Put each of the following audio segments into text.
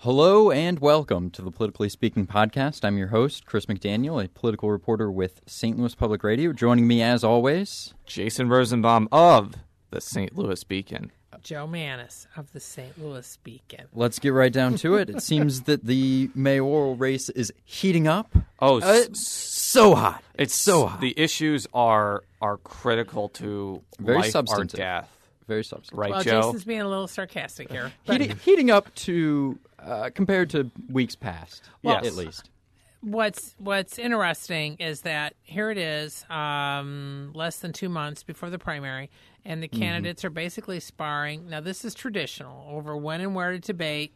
Hello and welcome to the Politically Speaking podcast. I'm your host, Chris McDaniel, a political reporter with St. Louis Public Radio. Joining me, as always, Jason Rosenbaum of the St. Louis Beacon. Joe Mannis of the St. Louis Beacon. Let's get right down to it. It seems that the mayoral race is heating up. Oh, so hot. It's so hot. The issues are critical to Very life substantive. or death. Very substantive. Right, Well, Joe? Jason's being a little sarcastic here. But Heating up to, compared to weeks past, Yes. at least. what's interesting is that here it is, less than 2 months before the primary, and the candidates are basically sparring. Now, this is traditional over when and where to debate.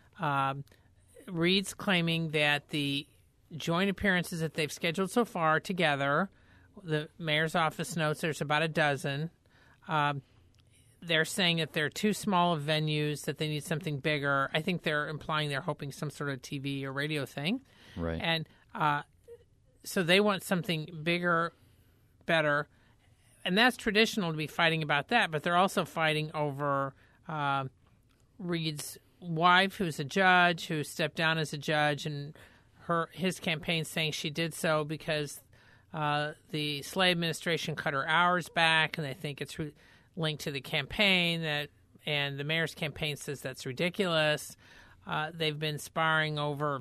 Reed's claiming that the joint appearances that they've scheduled so far together, the mayor's office notes there's about a dozen. They're saying that they're too small of venues, that they need something bigger. I think they're implying they're hoping some sort of TV or radio thing. Right. And so they want something bigger, better. And that's traditional to be fighting about that, but they're also fighting over Reed's wife, who's a judge, who stepped down as a judge, and his campaign saying she did so because the Slay administration cut her hours back, and they think it's linked to the campaign, and the mayor's campaign says that's ridiculous. They've been sparring over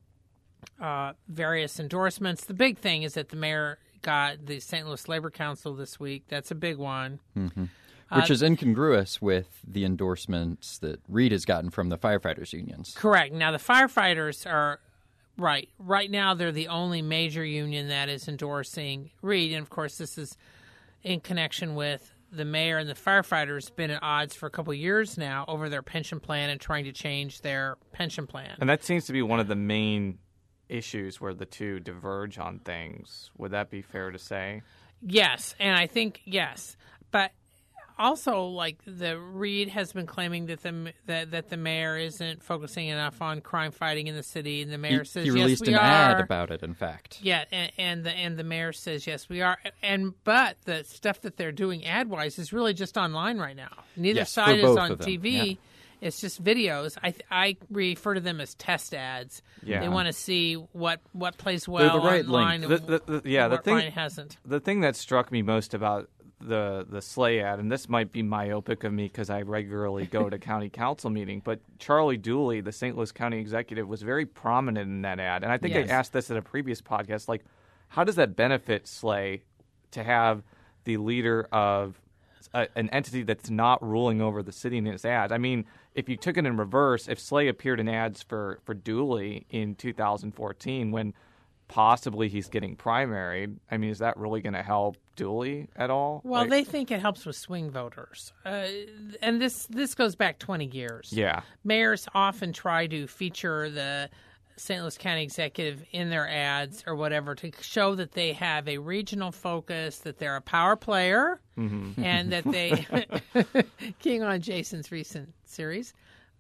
various endorsements. The big thing is that the mayor got the St. Louis Labor Council this week. That's a big one. Mm-hmm. Which is incongruous with the endorsements that Reed has gotten from the firefighters' unions. Correct. Now, the firefighters are right. Right now, they're the only major union that is endorsing Reed. And, of course, this is in connection with the mayor and the firefighters been at odds for a couple of years now over their pension plan and trying to change their pension plan. And that seems to be one of the main issues where the two diverge on things. Would that be fair to say? Yes, and I think yes. But also, like, the Reed has been claiming that the mayor isn't focusing enough on crime fighting in the city, and the mayor says he released yes, we an are. ad about it. In fact, Yeah, and the mayor says yes, we are. But the stuff that they're doing ad wise is really just online right now. Neither Yes, side for both is on of them, TV. yeah. It's just videos. I refer to them as test ads. Yeah. They want to see what plays They're well the right online length. and what line hasn't. The thing that struck me most about the Slay ad, and this might be myopic of me because I regularly go to county council meeting, but Charlie Dooley, the St. Louis County executive, was very prominent in that ad. And I think Yes. I asked this at a previous podcast, like, how does that benefit Slay to have the leader of an entity that's not ruling over the city in his ad? I mean, if you took it in reverse, if Slay appeared in ads for Dooley in 2014 when possibly he's getting primaried, I mean, is that really going to help Dooley at all? Well, Like, they think it helps with swing voters, and this goes back 20 years. yeah. Mayors often try to feature the St. Louis County executive in their ads or whatever to show that they have a regional focus, that they're a power player, and that they keying on Jason's recent series,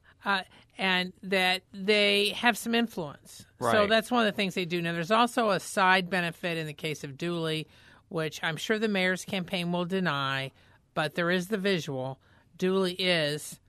and that they have some influence. So Right. that's one of the things they do. Now, there's also a side benefit in the case of Dooley, which I'm sure the mayor's campaign will deny, but there is the visual. Dooley is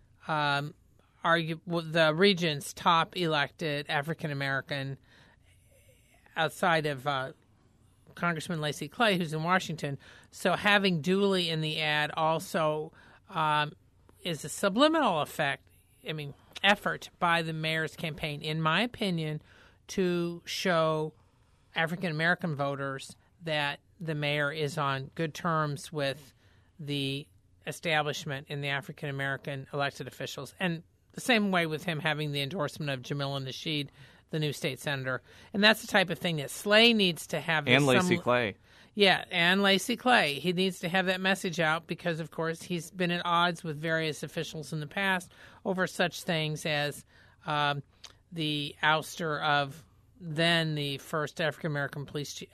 the region's top elected African-American outside of Congressman Lacy Clay, who's in Washington. So having Dooley in the ad also is a subliminal effort by the mayor's campaign, in my opinion, to show African-American voters that the mayor is on good terms with the establishment in the African-American elected officials. And the same way with him having the endorsement of Jamila Nasheed, the new state senator. And that's the type of thing that Slay needs to have. And Lacy Clay. Yeah, and Lacy Clay. He needs to have that message out because, of course, he's been at odds with various officials in the past over such things as the ouster of then the first African-American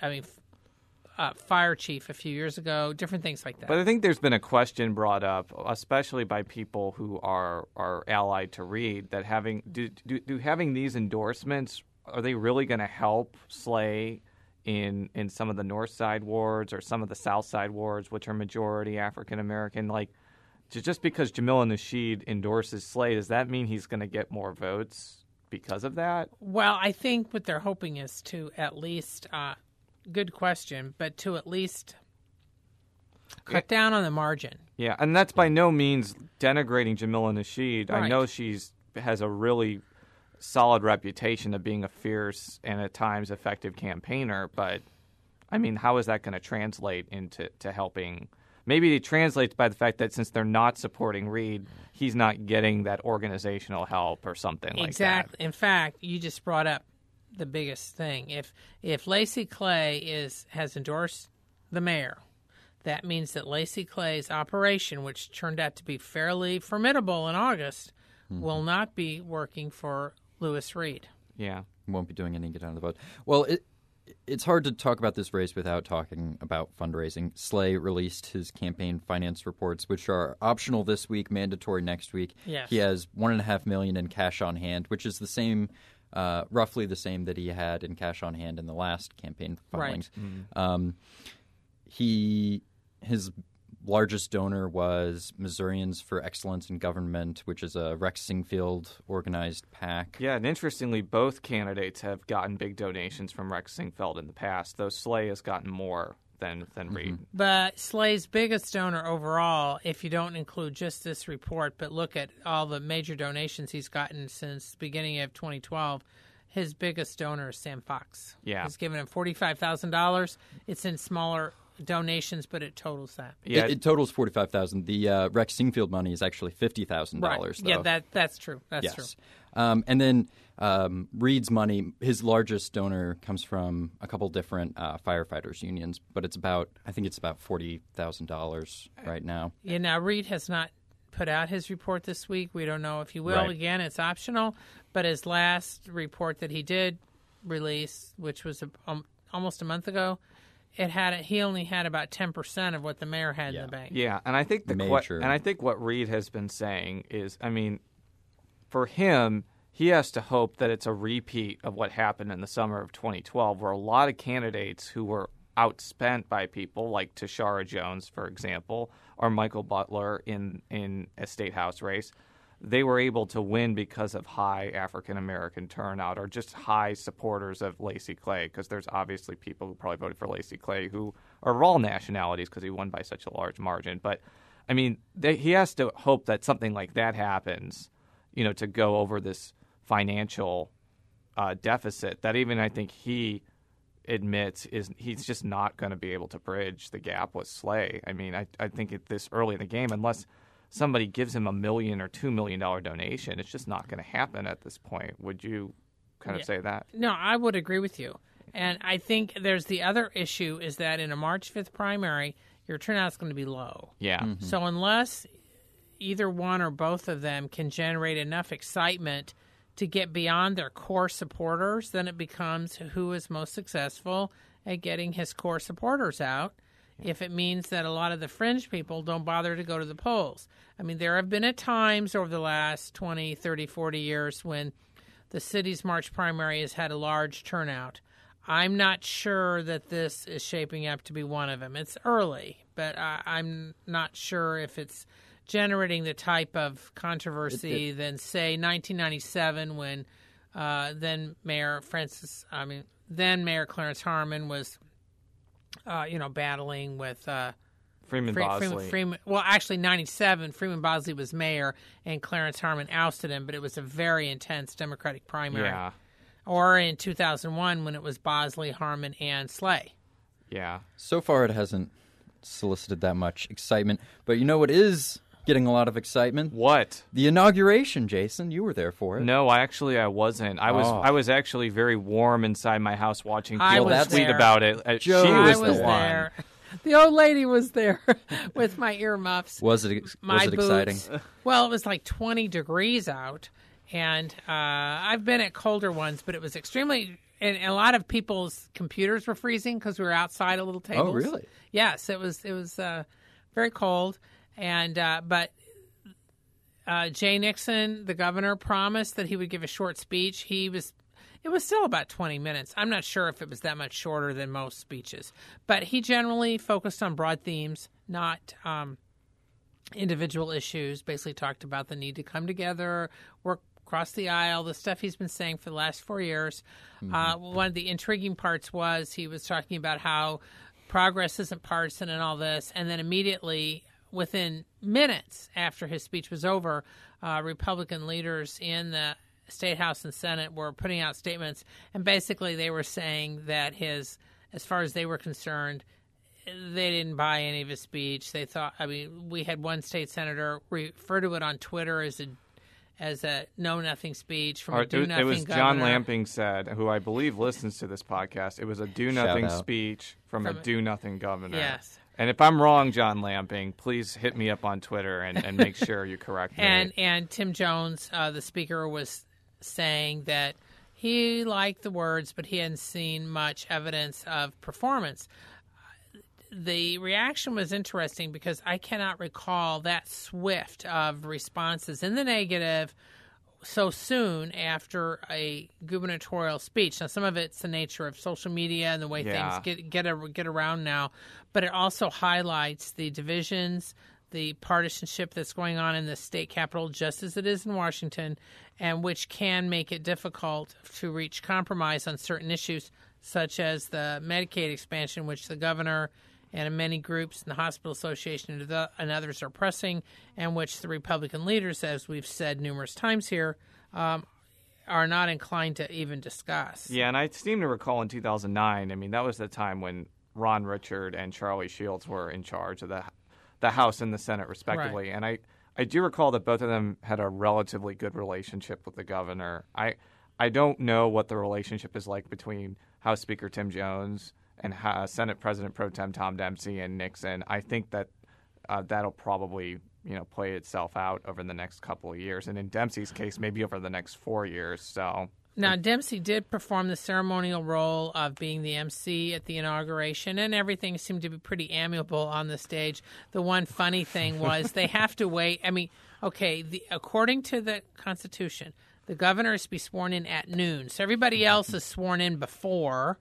fire chief a few years ago, different things like that. But I think there's been a question brought up, especially by people who are allied to Reed, that having these endorsements, are they really going to help Slay in some of the North Side wards or some of the South Side wards, which are majority African American? Like, just because Jamila Nasheed endorses Slay, does that mean he's going to get more votes because of that? Well, I think what they're hoping is to at least, good question, but to at least cut down on the margin. Yeah, and that's by no means denigrating Jamila Nasheed. Right. I know has a really solid reputation of being a fierce and at times effective campaigner, but I mean, how is that going to translate into helping? Maybe it translates by the fact that since they're not supporting Reed, he's not getting that organizational help or something like that. Exactly. In fact, you just brought up the biggest thing. If Lacy Clay has endorsed the mayor, that means that Lacy Clay's operation, which turned out to be fairly formidable in August, will not be working for Lewis Reed. Yeah. Won't be doing any get out of the vote. Well, it's hard to talk about this race without talking about fundraising. Slay released his campaign finance reports, which are optional this week, mandatory next week. Yes. He has $1.5 million in cash on hand, which is the same, roughly the same that he had in cash on hand in the last campaign filings. Right. His largest donor was Missourians for Excellence in Government, which is a Rex Singfield organized PAC. Yeah, and interestingly, both candidates have gotten big donations from Rex Singfield in the past, though Slay has gotten more than Reed. But Slay's biggest donor overall, if you don't include just this report, but look at all the major donations he's gotten since the beginning of 2012, his biggest donor is Sam Fox. Yeah. He's given him $45,000. It's in smaller donations, but it totals that. Yeah, It totals $45,000. The Rex Singfield money is actually $50,000. Right. Though. Yeah, that's true. That's true. And then Reed's money, his largest donor comes from a couple different firefighters unions, but I think it's about $40,000 right now. Yeah. Now Reed has not put out his report this week. We don't know if he will. Right. Again, it's optional. But his last report that he did release, which was almost a month ago, he only had about 10% of what the mayor had in the bank. Yeah, and I think I think what Reed has been saying is, I mean, for him, he has to hope that it's a repeat of what happened in the summer of 2012, where a lot of candidates who were outspent by people like Tashara Jones, for example, or Michael Butler in a state house race, they were able to win because of high African-American turnout or just high supporters of Lacy Clay, because there's obviously people who probably voted for Lacy Clay who are of all nationalities because he won by such a large margin. But, I mean, he has to hope that something like that happens, to go over this financial deficit that even I think he admits he's just not going to be able to bridge the gap with Slay. I mean, I think at this early in the game, unless somebody gives him $1 million or $2 million donation, it's just not going to happen at this point. Would you kind of say that? No, I would agree with you. And I think there's the other issue is that in a March 5th primary, your turnout is going to be low. Yeah. Mm-hmm. So unless either one or both of them can generate enough excitement to get beyond their core supporters, then it becomes who is most successful at getting his core supporters out. If it means that a lot of the fringe people don't bother to go to the polls. I mean, there have been at times over the last 20, 30, 40 years when the city's March primary has had a large turnout. I'm not sure that this is shaping up to be one of them. It's early, but I'm not sure if it's generating the type of controversy than, say, 1997 when then Mayor Clarence Harmon was battling with Freeman Bosley. Well, actually, 97, Freeman Bosley was mayor, and Clarence Harmon ousted him, but it was a very intense Democratic primary. Yeah. Or in 2001 when it was Bosley, Harmon, and Slay. Yeah. So far, it hasn't solicited that much excitement, but you know what is getting a lot of excitement? What? The inauguration, Jason. You were there for it. No, I wasn't. I was actually very warm inside my house watching people tweet there. about it. Joe, she was I was the one. there. The old lady was there with my earmuffs. Was it boots. exciting? Well, it was like 20 degrees out, and I've been at colder ones, but it was extremely. And a lot of people's computers were freezing because we were outside a little tables. Oh, really? Yes, it was very cold, and but Jay Nixon, the governor, promised that he would give a short speech. It was still about 20 minutes. I'm not sure if it was that much shorter than most speeches. But he generally focused on broad themes, not individual issues, basically talked about the need to come together, work across the aisle, the stuff he's been saying for the last 4 years. One of the intriguing parts was he was talking about how progress isn't partisan and all this, and then immediately, within minutes after his speech was over, Republican leaders in the State House and Senate were putting out statements, and basically they were saying that as far as they were concerned, they didn't buy any of his speech. They thought, we had one state senator refer to it on Twitter as a know-nothing speech from a do-nothing governor. It was governor. John Lamping said, who I believe listens to this podcast, it was a do-nothing speech from a do-nothing governor. Yes. And if I'm wrong, John Lamping, please hit me up on Twitter and make sure you correct me. And Tim Jones, the speaker, was saying that he liked the words, but he hadn't seen much evidence of performance. The reaction was interesting because I cannot recall that swift of responses in the negative so soon after a gubernatorial speech. Now, some of it's the nature of social media and the way things get around now, but it also highlights the divisions, the partisanship that's going on in the state capitol, just as it is in Washington, and which can make it difficult to reach compromise on certain issues, such as the Medicaid expansion, which the governor and many groups in the Hospital Association and others are pressing, and which the Republican leaders, as we've said numerous times here, are not inclined to even discuss. Yeah, and I seem to recall in 2009, that was the time when Ron Richard and Charlie Shields were in charge of the House and the Senate, respectively. Right. And I do recall that both of them had a relatively good relationship with the governor. I don't know what the relationship is like between House Speaker Tim Jones and Senate President Pro Tem Tom Dempsey and Nixon. I think that that'll probably play itself out over the next couple of years, and in Dempsey's case, maybe over the next 4 years. So now, Dempsey did perform the ceremonial role of being the MC at the inauguration, and everything seemed to be pretty amiable on the stage. The one funny thing was they have to wait. According to the Constitution, the governor is to be sworn in at noon, so everybody else is sworn in before.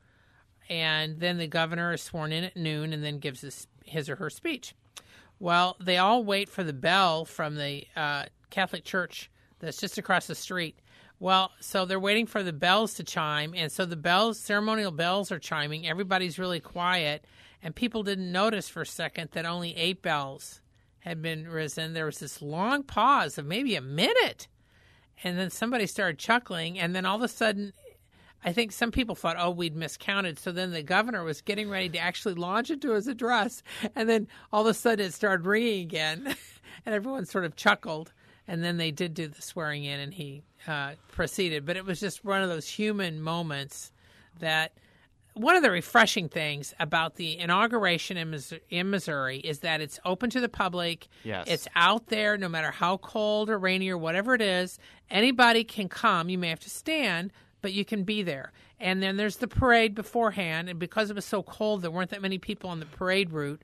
And then the governor is sworn in at noon and then gives his or her speech. Well, they all wait for the bell from the Catholic Church that's just across the street. Well, so they're waiting for the bells to chime, and so the ceremonial bells are chiming. Everybody's really quiet, and people didn't notice for a second that only 8 bells had been risen. There was this long pause of maybe a minute, and then somebody started chuckling, and then all of a sudden, I think some people thought, we'd miscounted. So then the governor was getting ready to actually launch into his address. And then all of a sudden it started ringing again. And everyone sort of chuckled. And then they did do the swearing in and he proceeded. But it was just one of those human moments that one of the refreshing things about the inauguration in Missouri is that it's open to the public. Yes. It's out there no matter how cold or rainy or whatever it is. Anybody can come. You may have to stand, but you can be there. And then there's the parade beforehand, and because it was so cold, there weren't that many people on the parade route.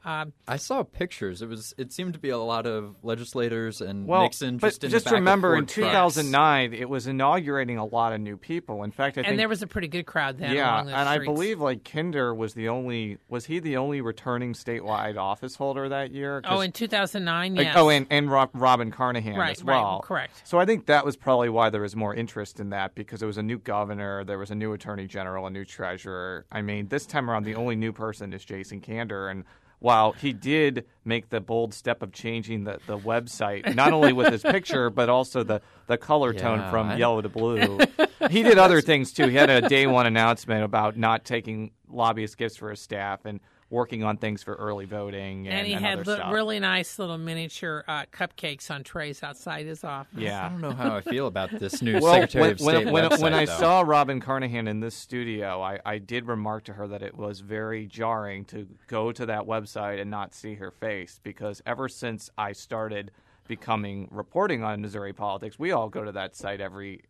I saw pictures. It seemed to be a lot of legislators and Nixon just in the back remember, of in Ford 2009, it was inaugurating a lot of new people. In fact, I think... And there was a pretty good crowd then yeah, along the and streets. I believe, Kinder was the only returning statewide office holder that year? In 2009, yes. And Robin Carnahan as well. Right, correct. So I think that was probably why there was more interest in that, because it was a new governor, there was a new attorney general, a new treasurer. This time around, the only new person is Jason Kander, and while he did make the bold step of changing the website, not only with his picture, but also the color tone from yellow to blue. He did other things, too. He had a day one announcement about not taking lobbyist gifts for his staff and working on things for early voting and he had other stuff. really nice little miniature cupcakes on trays outside his office. Yeah. I don't know how I feel about this new Secretary of State website, when I though. saw Robin Carnahan in this studio, I did remark to her that it was very jarring to go to that website and not see her face, because ever since I started reporting on Missouri politics, we all go to that site every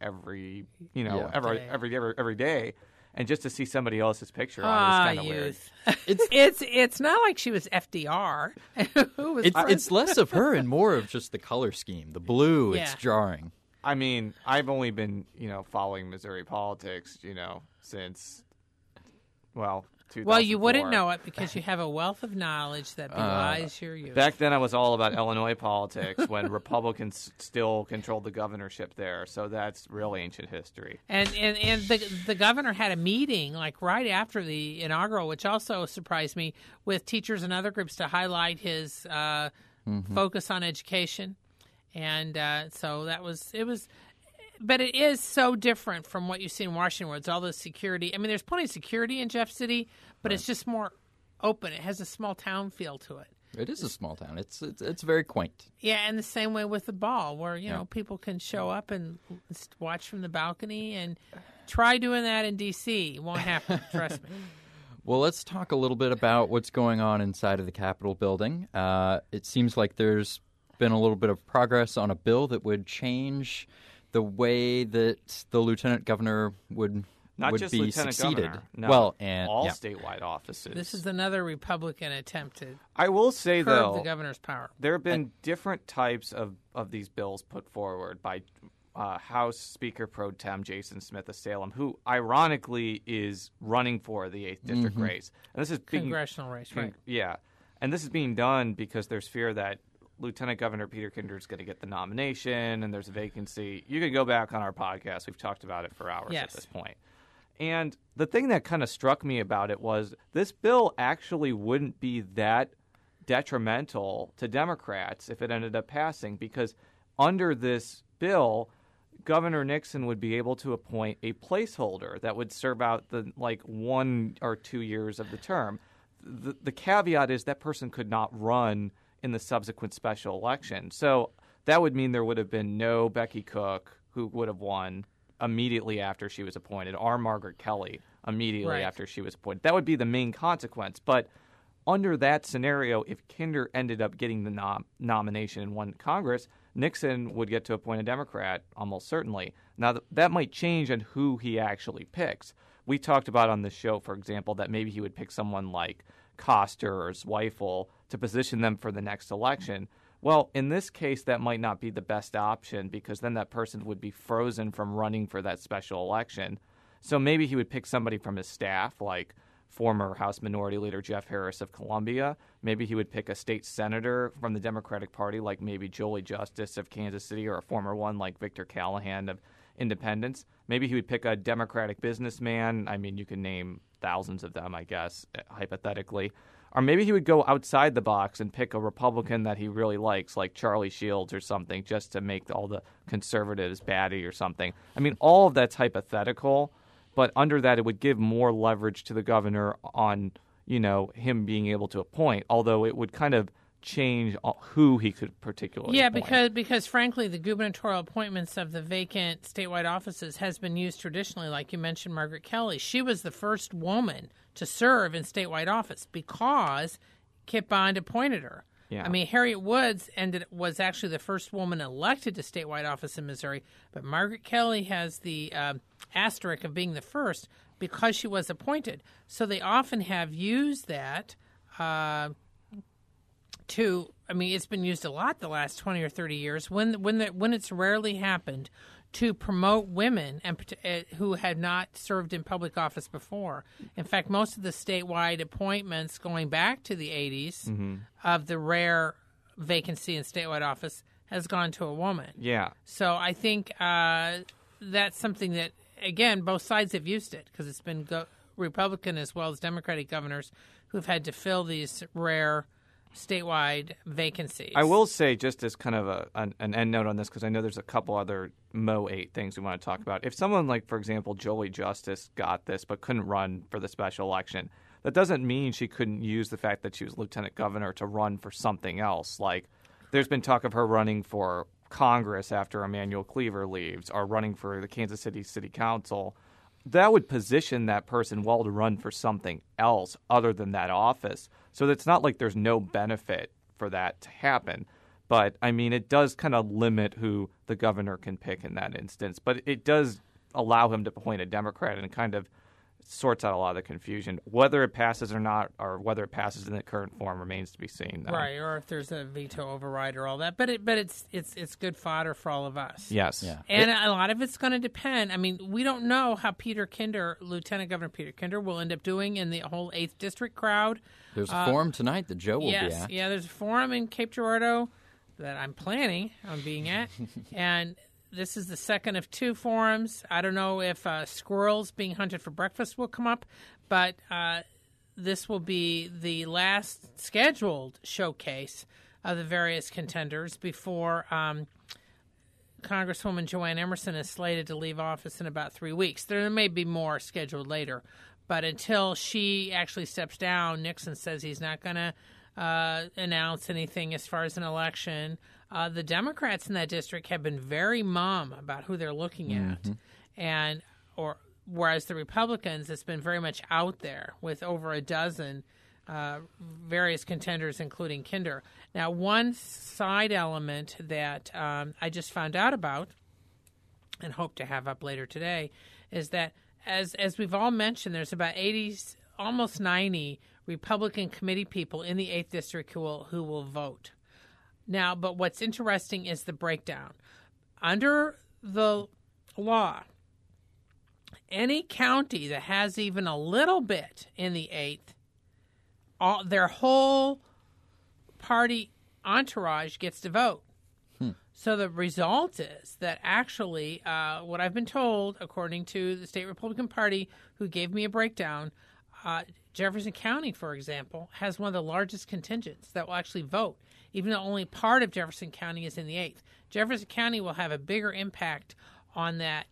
day. And just to see somebody else's picture on it is kind of weird. It's not like she was FDR. It's less of her and more of just the color scheme. The blue, it's jarring. I've only been, following Missouri politics, since, 2004. Well, you wouldn't know it because you have a wealth of knowledge that belies your youth. Back then, I was all about Illinois politics when Republicans still controlled the governorship there. So that's real ancient history. And the governor had a meeting like right after the inaugural, which also surprised me, with teachers and other groups to highlight his focus on education. And so it was. But it is so different from what you see in Washington, where it's all the security. I mean, there's plenty of security in Jeff City, but it's just more open. It has a small town feel to it. It is a small town. It's very quaint. Yeah, and the same way with the ball, where people can show up and watch from the balcony. And try doing that in D.C. It won't happen. Trust me. Well, let's talk a little bit about what's going on inside of the Capitol building. It seems like there's been a little bit of progress on a bill that would change the way that the lieutenant governor would Not just be lieutenant succeeded. governor. No, well, and all statewide offices. This is another Republican attempt to I will say, curb though, the governor's power. there have been different types of these bills put forward by House Speaker Pro Tem Jason Smith of Salem, who ironically is running for the 8th District race. And this is Congressional race, right? Yeah. And this is being done because there's fear that Lieutenant Governor Peter Kinder is going to get the nomination and there's a vacancy. You can go back on our podcast. We've talked about it for hours at this point. And the thing that kind of struck me about it was this bill actually wouldn't be that detrimental to Democrats if it ended up passing, because under this bill, Governor Nixon would be able to appoint a placeholder that would serve out the 1 or 2 years of the term. The caveat is that person could not run in the subsequent special election. So that would mean there would have been no Becky Cook, who would have won immediately after she was appointed, or Margaret Kelly immediately after she was appointed. That would be the main consequence. But under that scenario, if Kinder ended up getting the nomination and won Congress, Nixon would get to appoint a Democrat almost certainly. Now, that might change on who he actually picks. We talked about on the show, for example, that maybe he would pick someone like Koster or Zweifel to position them for the next election. Well, in this case, that might not be the best option, because then that person would be frozen from running for that special election. So maybe he would pick somebody from his staff, like former House Minority Leader Jeff Harris of Columbia. Maybe he would pick a state senator from the Democratic Party, like maybe Jolie Justice of Kansas City, or a former one like Victor Callahan of Independence. Maybe he would pick a Democratic businessman. I mean, you can name thousands of them, I guess, hypothetically. Or maybe he would go outside the box and pick a Republican that he really likes, like Charlie Shields or something, just to make all the conservatives batty or something. I mean, all of that's hypothetical, but under that it would give more leverage to the governor on, him being able to appoint, although it would kind of change who he could particularly appoint. because frankly, the gubernatorial appointments of the vacant statewide offices has been used traditionally, like you mentioned, Margaret Kelly. She was the first woman to serve in statewide office because Kit Bond appointed her. Yeah. I mean, Harriet Woods was actually the first woman elected to statewide office in Missouri, but Margaret Kelly has the asterisk of being the first because she was appointed. So they often have used that it's been used a lot the last 20 or 30 years when it's rarely happened to promote women who had not served in public office before. In fact, most of the statewide appointments going back to the 80s of the rare vacancy in statewide office has gone to a woman. Yeah. So I think that's something that, again, both sides have used it, because it's been Republican as well as Democratic governors who've had to fill these rare statewide vacancies. I will say, just as kind of an end note on this, because I know there's a couple other Mo 8 things we want to talk about. If someone like, for example, Jolie Justice got this but couldn't run for the special election, that doesn't mean she couldn't use the fact that she was lieutenant governor to run for something else. Like, there's been talk of her running for Congress after Emanuel Cleaver leaves, or running for the Kansas City City Council. That would position that person well to run for something else other than that office. So it's not like there's no benefit for that to happen. But, I mean, it does kind of limit who the governor can pick in that instance. But it does allow him to appoint a Democrat and kind of sorts out a lot of the confusion. Whether it passes or not, or whether it passes in the current form, remains to be seen. Though. Right, or if there's a veto override or all that. But it's good fodder for all of us. Yes. Yeah. And a lot of it's going to depend. I mean, we don't know how Peter Kinder, Lieutenant Governor Peter Kinder, will end up doing in the whole 8th District crowd. There's a forum tonight that Joe will be at. Yeah, there's a forum in Cape Girardeau that I'm planning on being at. And this is the second of 2 forums. I don't know if squirrels being hunted for breakfast will come up, but this will be the last scheduled showcase of the various contenders before Congresswoman Joanne Emerson is slated to leave office in about 3 weeks. There may be more scheduled later, but until she actually steps down, Nixon says he's not going to announce anything as far as an election. The Democrats in that district have been very mum about who they're looking at, whereas the Republicans, it's been very much out there with over a dozen various contenders, including Kinder. Now, one side element that I just found out about and hope to have up later today is that, as we've all mentioned, there's about 80, almost 90 Republican committee people in the 8th District who will vote. Now, but what's interesting is the breakdown. Under the law, any county that has even a little bit in the 8th, their whole party entourage gets to vote. So the result is that actually, what I've been told, according to the State Republican Party, who gave me a breakdown, Jefferson County, for example, has one of the largest contingents that will actually vote, even though only part of Jefferson County is in the 8th. Jefferson County will have a bigger impact on that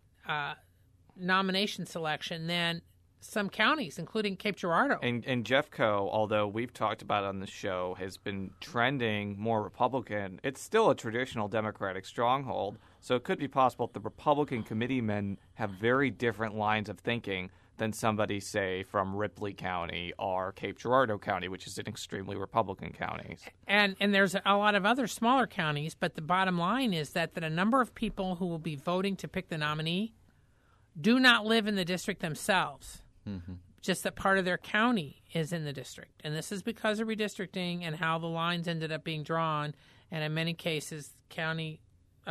nomination selection than some counties, including Cape Girardeau. And Jeffco, although we've talked about it on the show, has been trending more Republican. It's still a traditional Democratic stronghold, so it could be possible that the Republican committeemen have very different lines of thinking than somebody, say, from Ripley County or Cape Girardeau County, which is an extremely Republican county. And there's a lot of other smaller counties, but the bottom line is that a number of people who will be voting to pick the nominee do not live in the district themselves, just that part of their county is in the district. And this is because of redistricting and how the lines ended up being drawn. And in many cases, county,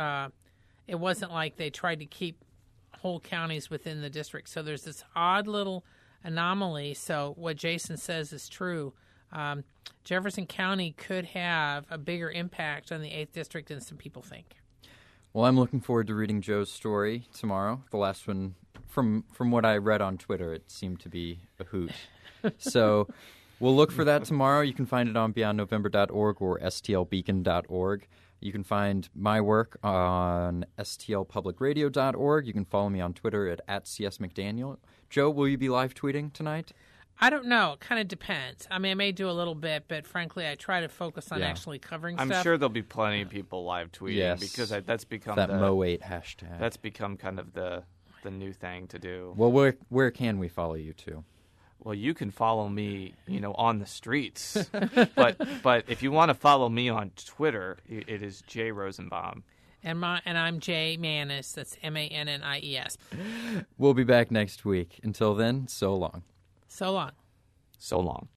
it wasn't like they tried to keep whole counties within the district. So there's this odd little anomaly. So what Jason says is true. Jefferson County could have a bigger impact on the 8th District than some people think. Well, I'm looking forward to reading Joe's story tomorrow. The last one, from what I read on Twitter, it seemed to be a hoot. So we'll look for that tomorrow. You can find it on beyondnovember.org or stlbeacon.org. You can find my work on stlpublicradio.org. You can follow me on Twitter at @CSMcDaniel. Joe, will you be live tweeting tonight? I don't know. It kind of depends. I mean, I may do a little bit, but frankly, I try to focus on actually covering I'm stuff. sure there'll be plenty of people live tweeting because that's become that the Mo8 hashtag. That's become kind of the new thing to do. Well, where can we follow you to? Well, you can follow me, on the streets. but if you want to follow me on Twitter, it is Jay Rosenbaum. And I'm Jay Mannies. That's Mannies. We'll be back next week. Until then, so long. So long. So long.